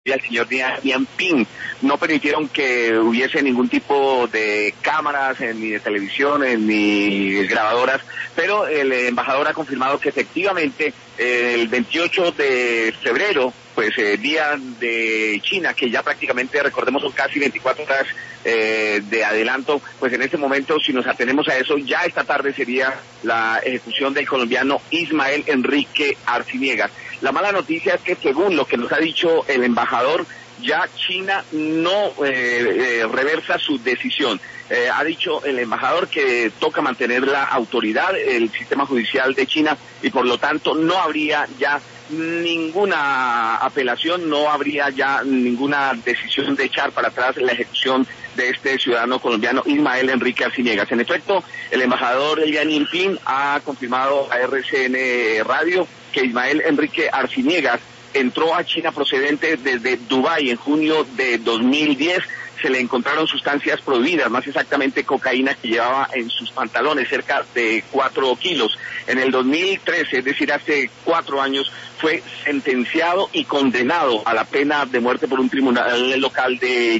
al señor Jianping. No permitieron que hubiese ningún tipo de cámaras, ni de televisión, ni grabadoras, pero el embajador ha confirmado que efectivamente el 28 de febrero, pues día de China, que ya prácticamente, recordemos, son casi 24 horas de adelanto, pues en este momento, si nos atenemos a eso, ya esta tarde sería la ejecución del colombiano Ismael Enrique Arciniegas. La mala noticia es que, según lo que nos ha dicho el embajador, ya China no reversa su decisión. Ha dicho el embajador que toca mantener la autoridad, el sistema judicial de China, y por lo tanto no habría ya ninguna apelación, no habría ya ninguna decisión de echar para atrás la ejecución de este ciudadano colombiano Ismael Enrique Arciniegas. En efecto, el embajador Jianping ha confirmado a RCN Radio que Ismael Enrique Arciniegas entró a China procedente desde Dubái en junio de 2010. Se le encontraron sustancias prohibidas, más exactamente cocaína, que llevaba en sus pantalones, cerca de 4 kilos. En el 2013, es decir, hace 4 años, fue sentenciado y condenado a la pena de muerte por un tribunal local de